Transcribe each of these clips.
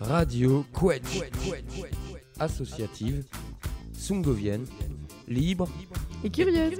Radio Quetch. Associative, sungovienne, libre et curieuse.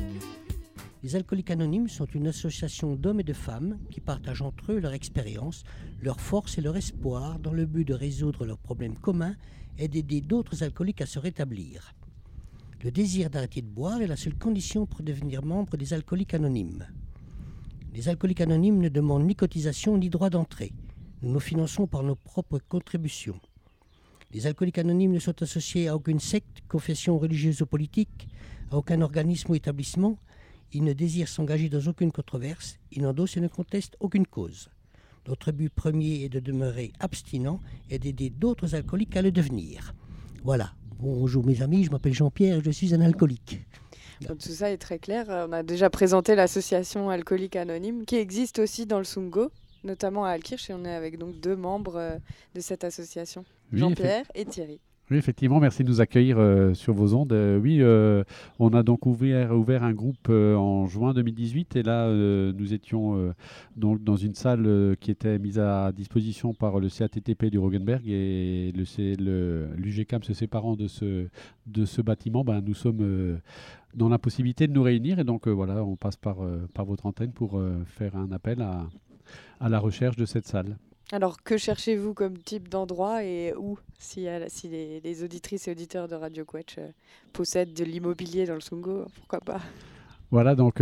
Les Alcooliques Anonymes sont une association d'hommes et de femmes qui partagent entre eux leur expérience, leur force et leur espoir dans le but de résoudre leurs problèmes communs et d'aider d'autres alcooliques à se rétablir. Le désir d'arrêter de boire est la seule condition pour devenir membre des Alcooliques Anonymes. Les Alcooliques Anonymes ne demandent ni cotisation ni droit d'entrée. Nous nous finançons par nos propres contributions. Les Alcooliques Anonymes ne sont associés à aucune secte, confession religieuse ou politique, à aucun organisme ou établissement. Ils ne désirent s'engager dans aucune controverse, ils n'endossent et ne contestent aucune cause. Notre but premier est de demeurer abstinent et d'aider d'autres alcooliques à le devenir. Voilà. Bonjour mes amis, je m'appelle Jean-Pierre et je suis un alcoolique. Donc, tout ça est très clair. On a déjà présenté l'association Alcooliques Anonymes qui existe aussi dans le Sungo, notamment à Altkirch, et on est avec donc 2 membres de cette association, Oui, Jean-Pierre et Thierry. Oui, effectivement, merci de nous accueillir sur vos ondes. On a donc ouvert un groupe en juin 2018 et là, nous étions dans une salle qui était mise à disposition par le CATTP du Rogenberg et l'UGCAM se séparant de ce bâtiment, nous sommes dans la possibilité de nous réunir et donc voilà, on passe par votre antenne pour faire un appel à la recherche de cette salle. Alors, que cherchez-vous comme type d'endroit et où, si les auditrices et auditeurs de Radio Quetch possèdent de l'immobilier dans le Sungo, pourquoi pas? Voilà, donc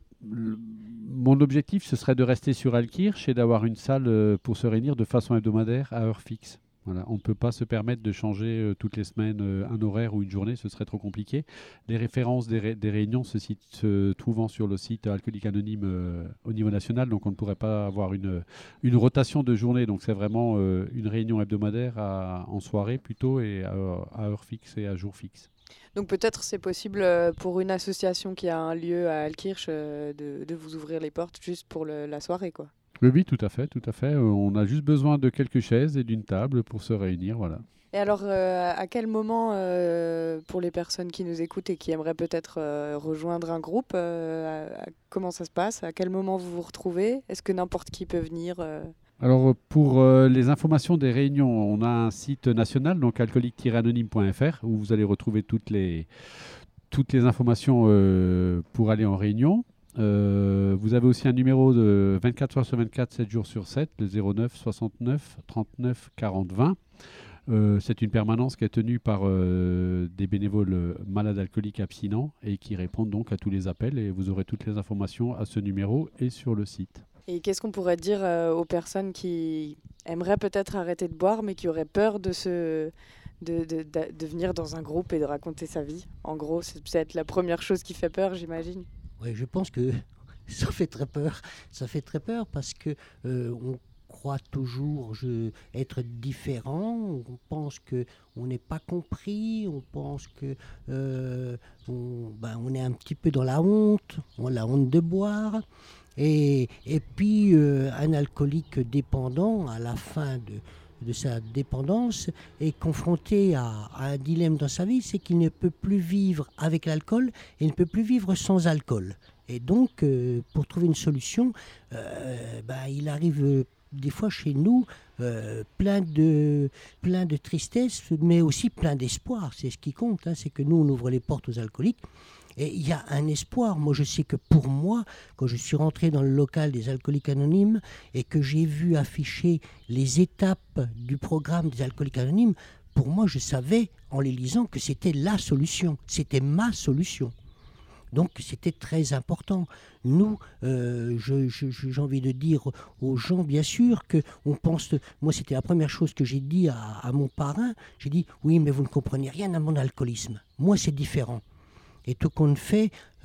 mon objectif, ce serait de rester sur Altkirch et d'avoir une salle pour se réunir de façon hebdomadaire à heure fixe. Voilà, on ne peut pas se permettre de changer toutes les semaines un horaire ou une journée, ce serait trop compliqué. Les références des réunions se trouvant sur le site Alcooliques Anonymes au niveau national, donc on ne pourrait pas avoir une rotation de journée. Donc c'est vraiment une réunion hebdomadaire en soirée plutôt et à heure fixe et à jour fixe. Donc peut-être c'est possible pour une association qui a un lieu à Altkirch de vous ouvrir les portes juste pour la soirée, quoi. Oui, tout à fait. On a juste besoin de quelques chaises et d'une table pour se réunir, voilà. Et alors, à quel moment, pour les personnes qui nous écoutent et qui aimeraient peut-être rejoindre un groupe, comment ça se passe? À quel moment vous vous retrouvez? Est-ce que n'importe qui peut venir Alors, pour les informations des réunions, on a un site national, donc alcoolique-anonyme.fr, où vous allez retrouver toutes les informations pour aller en réunion. Vous avez aussi un numéro de 24 heures sur 24, 7 jours sur 7, le 09 69 39 40 20. C'est une permanence qui est tenue par des bénévoles malades alcooliques abstinents et qui répondent donc à tous les appels et vous aurez toutes les informations à ce numéro et sur le site. Et qu'est-ce qu'on pourrait dire aux personnes qui aimeraient peut-être arrêter de boire mais qui auraient peur de venir dans un groupe et de raconter sa vie? En gros, c'est peut-être la première chose qui fait peur, j'imagine. Oui, je pense que ça fait très peur. Ça fait très peur parce que on croit toujours être différent. On pense qu'on n'est pas compris. On pense que on est un petit peu dans la honte de boire. Et puis un alcoolique dépendant, à la fin de sa dépendance, est confronté à un dilemme dans sa vie, c'est qu'il ne peut plus vivre avec l'alcool et ne peut plus vivre sans alcool. Et donc, pour trouver une solution, il arrive des fois chez nous plein de tristesse, mais aussi plein d'espoir. C'est ce qui compte, c'est que nous, on ouvre les portes aux alcooliques. Et il y a un espoir. Moi, je sais que pour moi, quand je suis rentré dans le local des Alcooliques Anonymes et que j'ai vu afficher les étapes du programme des Alcooliques Anonymes, pour moi, je savais, en les lisant, que c'était la solution. C'était ma solution. Donc, c'était très important. Nous, j'ai envie de dire aux gens, bien sûr, qu'on pense... Moi, c'était la première chose que j'ai dit à mon parrain. J'ai dit, oui, mais vous ne comprenez rien à mon alcoolisme. Moi, c'est différent. Et tout compte fait,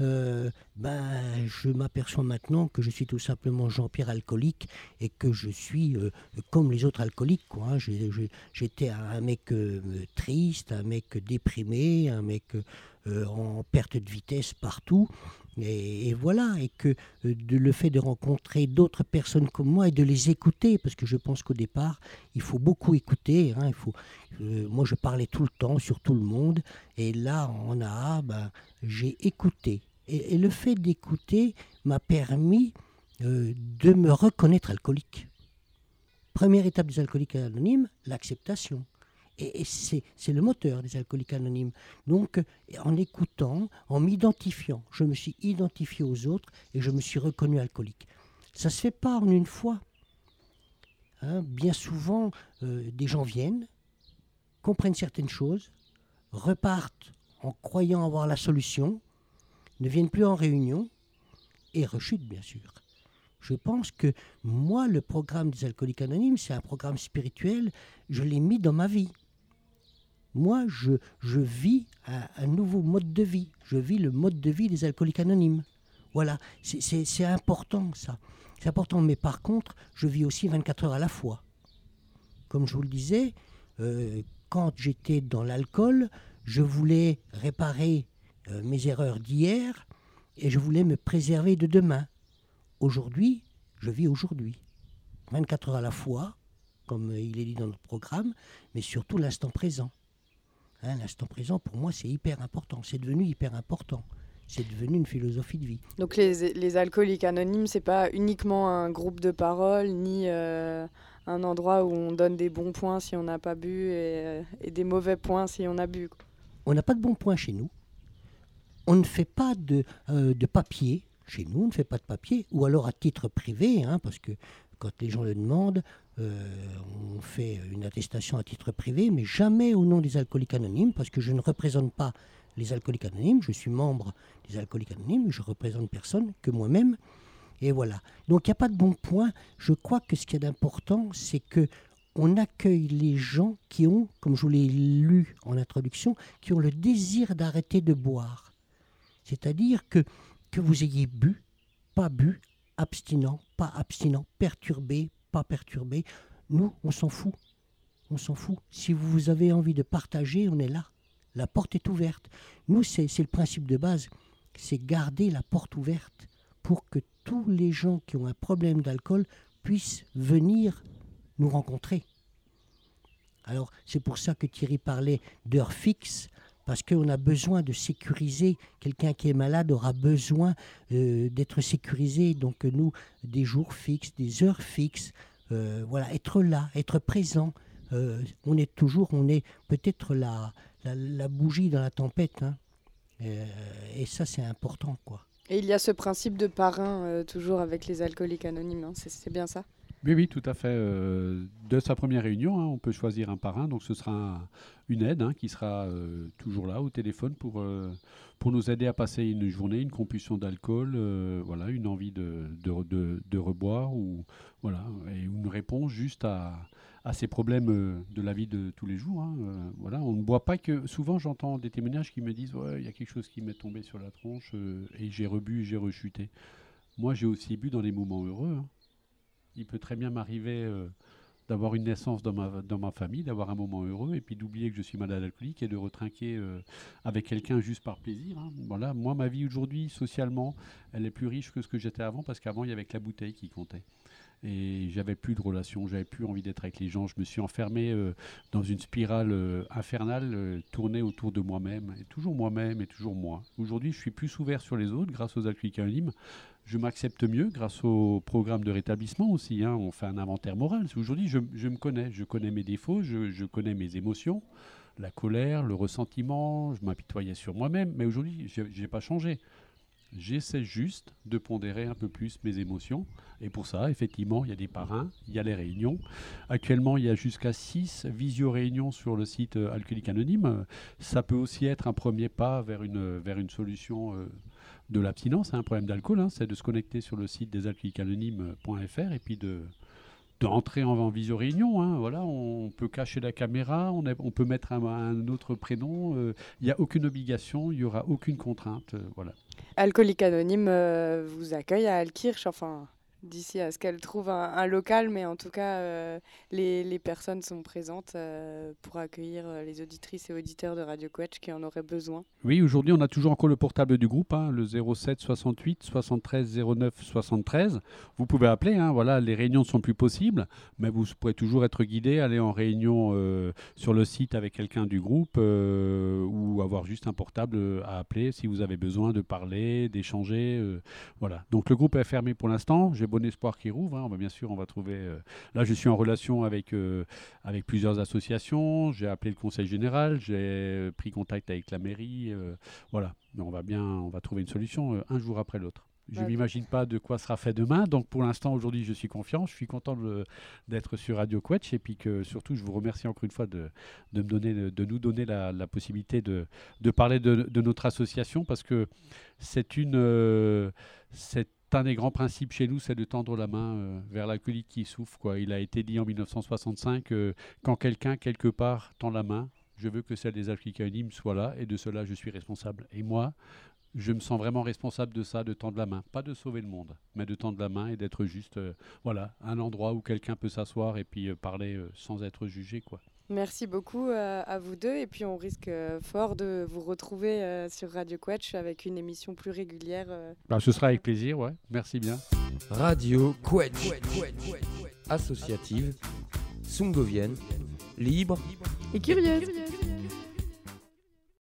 je m'aperçois maintenant que je suis tout simplement Jean-Pierre alcoolique et que je suis comme les autres alcooliques, quoi, hein. J'étais un mec triste, un mec déprimé, un mec en perte de vitesse partout. Et voilà, et que le fait de rencontrer d'autres personnes comme moi et de les écouter, parce que je pense qu'au départ, il faut beaucoup écouter. Hein, moi, je parlais tout le temps sur tout le monde, et là, j'ai écouté. Et le fait d'écouter m'a permis de me reconnaître alcoolique. Première étape des alcooliques anonymes, l'acceptation. Et c'est le moteur des alcooliques anonymes. Donc, en écoutant, en m'identifiant, je me suis identifié aux autres et je me suis reconnu alcoolique. Ça ne se fait pas en une fois. Hein, bien souvent, des gens viennent, comprennent certaines choses, repartent en croyant avoir la solution, ne viennent plus en réunion et rechutent, bien sûr. Je pense que moi, le programme des alcooliques anonymes, c'est un programme spirituel, je l'ai mis dans ma vie. Moi, je vis un nouveau mode de vie. Je vis le mode de vie des alcooliques anonymes. Voilà, c'est important ça. C'est important, mais par contre, je vis aussi 24 heures à la fois. Comme je vous le disais, quand j'étais dans l'alcool, je voulais réparer mes erreurs d'hier et je voulais me préserver de demain. Aujourd'hui, je vis aujourd'hui. 24 heures à la fois, comme il est dit dans notre programme, mais surtout l'instant présent. Hein, l'instant présent, pour moi, c'est hyper important. C'est devenu hyper important. C'est devenu une philosophie de vie. Donc les alcooliques anonymes, c'est pas uniquement un groupe de parole, ni un endroit où on donne des bons points si on n'a pas bu et des mauvais points si on a bu. On n'a pas de bons points chez nous. On ne fait pas de papier. Chez nous, on ne fait pas de papier. Ou alors à titre privé, hein, parce que quand les gens le demandent, on fait une attestation à titre privé, mais jamais au nom des alcooliques anonymes, parce que je ne représente pas les alcooliques anonymes, je suis membre des alcooliques anonymes, je représente personne que moi-même, et voilà. Donc il n'y a pas de bon point. Je crois que ce qui est d'important, c'est qu'on accueille les gens qui ont, comme je vous l'ai lu en introduction, qui ont le désir d'arrêter de boire. C'est-à-dire que vous ayez bu, abstinent, pas abstinent, perturbé, pas perturbé, nous, on s'en fout. On s'en fout. Si vous avez envie de partager, on est là. La porte est ouverte. Nous, c'est le principe de base. C'est garder la porte ouverte pour que tous les gens qui ont un problème d'alcool puissent venir nous rencontrer. Alors, c'est pour ça que Thierry parlait d'heures fixes, parce qu'on a besoin de sécuriser. Quelqu'un qui est malade aura besoin d'être sécurisé. Donc, nous, des jours fixes, des heures fixes, voilà, être là, être présent. On est peut-être la bougie dans la tempête, hein. Et ça, c'est important, quoi. Et il y a ce principe de parrain toujours avec les alcooliques anonymes, hein. C'est bien ça? Oui, tout à fait. De sa première réunion, hein, on peut choisir un parrain. Donc, ce sera une aide, hein, qui sera toujours là au téléphone pour nous aider à passer une journée, une compulsion d'alcool, voilà, une envie de reboire, ou voilà, et une réponse juste à ces problèmes de la vie de tous les jours, hein. Voilà, on ne boit pas que... Souvent, j'entends des témoignages qui me disent « Ouais, il y a quelque chose qui m'est tombé sur la tronche et j'ai rebu, j'ai rechuté. » Moi, j'ai aussi bu dans les moments heureux, hein. Il peut très bien m'arriver d'avoir une naissance dans ma famille, d'avoir un moment heureux, et puis d'oublier que je suis malade alcoolique et de retrinquer avec quelqu'un juste par plaisir, hein. Voilà, moi, ma vie aujourd'hui, socialement, elle est plus riche que ce que j'étais avant, parce qu'avant, il y avait que la bouteille qui comptait. Et j'avais plus de relations, j'avais plus envie d'être avec les gens. Je me suis enfermé dans une spirale infernale, tournée autour de moi-même, et toujours moi. Aujourd'hui, je suis plus ouvert sur les autres grâce aux alcooliques anonymes. Je m'accepte mieux grâce au programme de rétablissement aussi, hein. On fait un inventaire moral. Aujourd'hui, je me connais. Je connais mes défauts, je connais mes émotions, la colère, le ressentiment. Je m'apitoyais sur moi-même. Mais aujourd'hui, je n'ai pas changé. J'essaie juste de pondérer un peu plus mes émotions. Et pour ça, effectivement, il y a des parrains, il y a les réunions. Actuellement, il y a jusqu'à 6 visio-réunions sur le site Alcoolique Anonyme. Ça peut aussi être un premier pas vers une solution de l'abstinence, un problème d'alcool, hein. C'est de se connecter sur le site des alcooliquesanonymes.fr et puis d'entrer en visio-réunion, hein. Voilà, on peut cacher la caméra, on peut mettre un autre prénom. Il n'y a aucune obligation, il n'y aura aucune contrainte. Voilà. Alcoolique Anonyme vous accueille à Altkirch, enfin, d'ici à ce qu'elle trouve un local, mais en tout cas, les personnes sont présentes pour accueillir les auditrices et auditeurs de Radio Quetch qui en auraient besoin. Oui, aujourd'hui, on a toujours encore le portable du groupe, hein, le 07 68 73 09 73. Vous pouvez appeler, hein, voilà, les réunions ne sont plus possibles, mais vous pourrez toujours être guidé, aller en réunion sur le site avec quelqu'un du groupe ou avoir juste un portable à appeler si vous avez besoin de parler, d'échanger. Voilà. Donc le groupe est fermé pour l'instant. J'ai beau bon espoir qui rouvre. Hein. Bien sûr, on va trouver... Là, je suis en relation avec plusieurs associations. J'ai appelé le conseil général. J'ai pris contact avec la mairie. Voilà. Mais on va trouver une solution un jour après l'autre. Je ne m'imagine pas de quoi sera fait demain. Donc, pour l'instant, aujourd'hui, je suis confiant. Je suis content d'être sur Radio Quetch. Et puis que, surtout, je vous remercie encore une fois de nous donner la possibilité de parler de notre association, parce que c'est un des grands principes chez nous, c'est de tendre la main vers l'alcoolique qui souffre, quoi. Il a été dit en 1965, quand quelqu'un, quelque part, tend la main, je veux que celle des Alcooliques Anonymes soit là, et de cela, je suis responsable. Et moi, je me sens vraiment responsable de ça, de tendre la main. Pas de sauver le monde, mais de tendre la main et d'être juste un endroit où quelqu'un peut s'asseoir et puis parler sans être jugé, quoi. Merci beaucoup à vous deux. Et puis, on risque fort de vous retrouver sur Radio Quetch avec une émission plus régulière. Ce sera avec plaisir, ouais. Merci bien. Radio Quetch, associative, sungovienne, libre et curieuse.